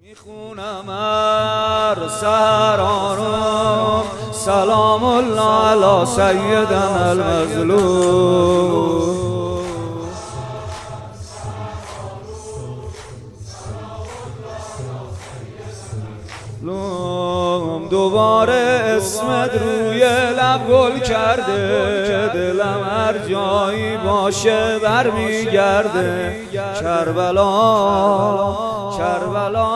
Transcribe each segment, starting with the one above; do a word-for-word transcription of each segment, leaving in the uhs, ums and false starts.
میخونم هر سحرانم سلام الله علی سیدنا المظلوم. دوباره اسمت روی لب گل کرده، دلم هر جایی باشه برمیگرده. کربلا کربلا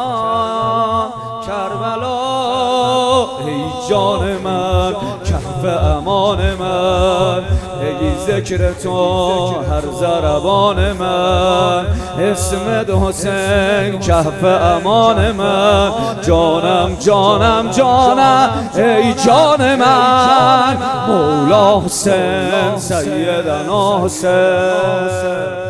کربلا ای جان من، کف امان من، ای ذکر تو هر ضربان من. اسمت حسین کف امان من، جانم جانم جانم ای جان من. مولا حسین سیدنا حسین.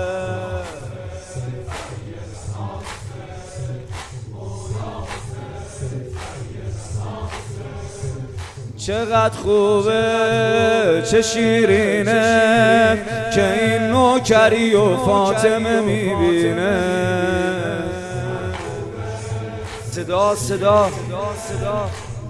چقدر خوبه چه شیرینه که این نوکری و فاطمه میبینه. صدا صدا صدا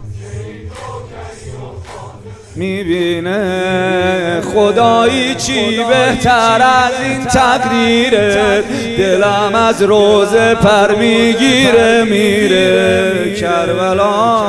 میبینه. خدایی چی بهتر از این تقدیره، دلم از روزه پر میگیره میره. کربلا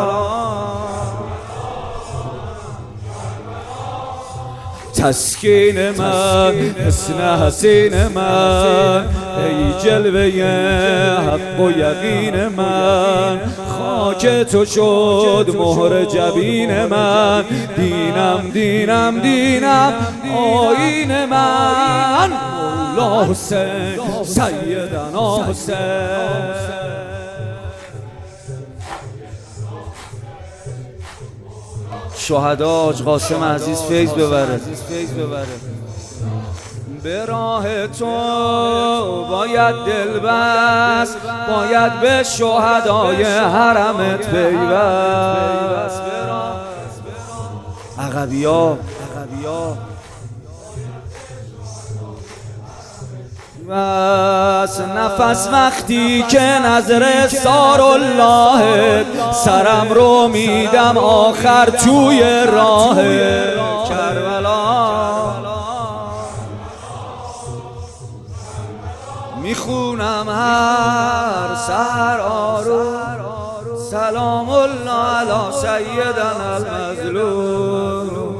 تسکین من، حسن حسین من، ای جلوه حق و یقین من. خاک تو شد مهر جبین من، دینم دینم دینم آیین من. مولا حسین سیدنا حسین. شهدا حاج قاسم عزیز فیض ببره. به راه تو باید دل بست، باید به شهدای حرمت پیوست. عقبیا بس نفس وقتی که نظر سار الله، سرم رو میدم آخر توی راه. کربلا میخونم هر سحر آرو سلام الله علی سیدنا المظلوم.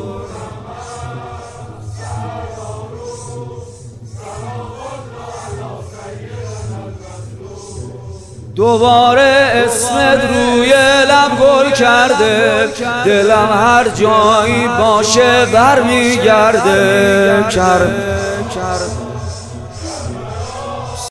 دوباره اسمت روی لب گل کرده، دلم هر جایی باشه برمیگرده. کر